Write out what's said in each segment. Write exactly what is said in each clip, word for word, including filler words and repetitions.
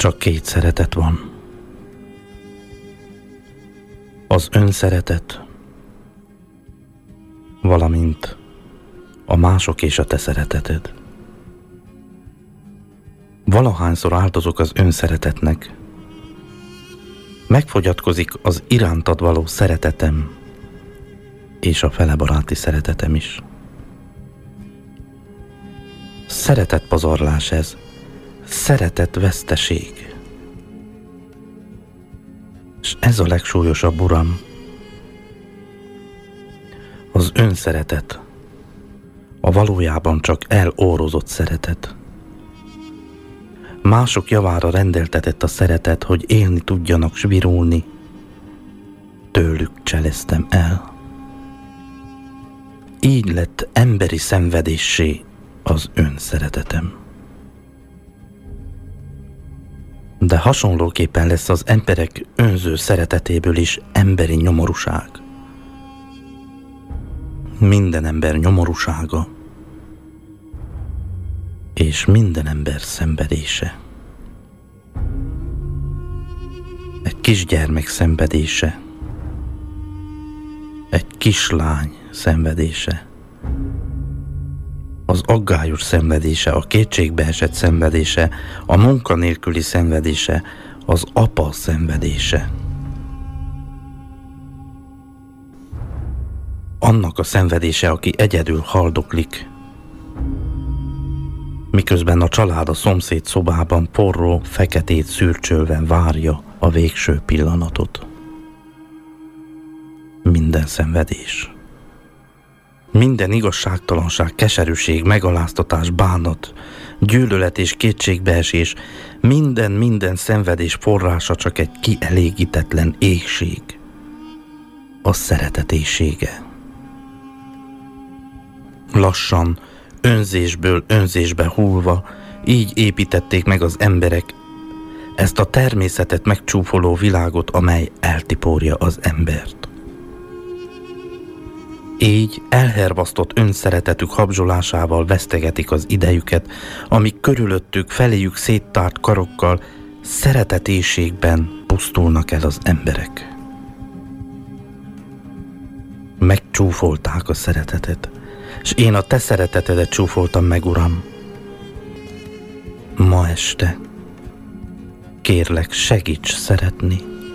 Csak két szeretet van. Az önszeretet, valamint a mások és a te szereteted. Valahányszor áldozok az önszeretetnek, megfogyatkozik az irántad való szeretetem, és a felebaráti szeretetem is. Szeretetpazarlás ez, szeretetveszteség. És ez a legsúlyosabb, Uram, az önszeretet, a valójában csak elórozott szeretet. Mások javára rendeltetett a szeretet, hogy élni tudjanak, s virulni. Tőlük cseleztem el. Így lett emberi szenvedéssé az önszeretetem. De hasonlóképpen lesz az emberek önző szeretetéből is emberi nyomorúság. Minden ember nyomorúsága és minden ember szenvedése. Egy kisgyermek szenvedése, egy kislány szenvedése, az aggályos szenvedése, a kétségbeesett szenvedése, a munkanélküli szenvedése, az apa szenvedése. Annak a szenvedése, aki egyedül haldoklik, miközben a család a szomszéd szobában porró feketét szürcsölve várja a végső pillanatot. Minden szenvedés, minden igazságtalanság, keserűség, megaláztatás, bánat, gyűlölet és kétségbeesés, minden-minden szenvedés forrása csak egy kielégítetlen éhség, a szeretet éhsége. Lassan, önzésből önzésbe hullva, így építették meg az emberek ezt a természetet megcsúfoló világot, amely eltiporja az embert. Így elhervasztott önszeretetük habzsolásával vesztegetik az idejüket, amíg körülöttük feléjük széttárt karokkal szeretetéhségben pusztulnak el az emberek. Megcsúfolták a szeretetet, és én a te szeretetedet csúfoltam meg, Uram. Ma este kérlek, segíts szeretni.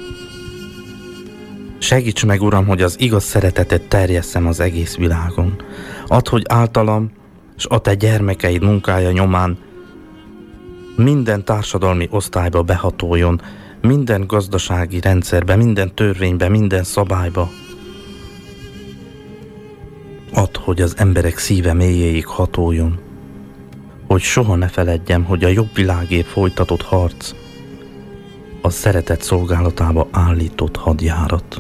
Segíts meg, Uram, hogy az igaz szeretetet terjesszem az egész világon. Add, hogy általam és a te gyermekeid munkája nyomán minden társadalmi osztályba behatoljon, minden gazdasági rendszerbe, minden törvénybe, minden szabályba. Add, hogy az emberek szíve mélyéig hatoljon, hogy soha ne feledjem, hogy a jobb világért folytatott harc a szeretet szolgálatába állított hadjárat.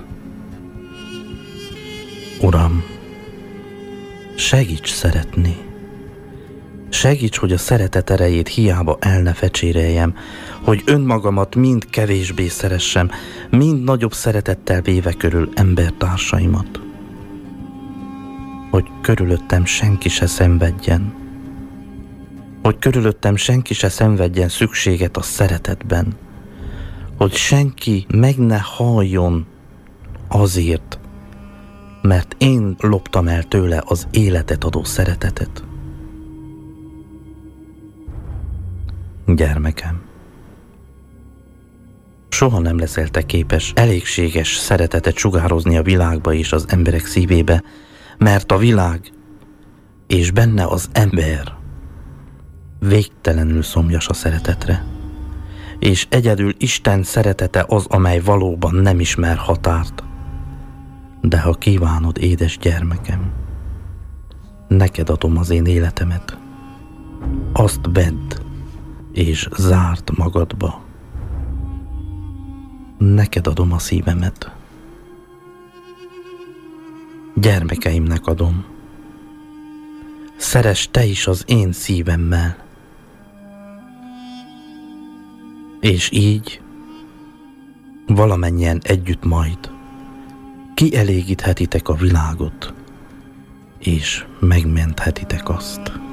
Uram, segíts szeretni. Segíts, hogy a szeretet erejét hiába el ne fecséreljem, hogy önmagamat mind kevésbé szeressem, mind nagyobb szeretettel véve körül embertársaimat. Hogy körülöttem senki se szenvedjen, hogy körülöttem senki se szenvedjen szükséget a szeretetben, hogy senki meg ne halljon azért, mert én loptam el tőle az életet adó szeretetet. Gyermekem, soha nem leszel te képes elégséges szeretetet sugározni a világba és az emberek szívébe, mert a világ és benne az ember végtelenül szomjas a szeretetre, és egyedül Isten szeretete az, amely valóban nem ismer határt. De ha kívánod, édes gyermekem, neked adom az én életemet. Azt vedd és zárd magadba. Neked adom a szívemet. Gyermekeimnek adom. Szeress te is az én szívemmel. És így valamennyien együtt majd kielégíthetitek a világot, és megmenthetitek azt.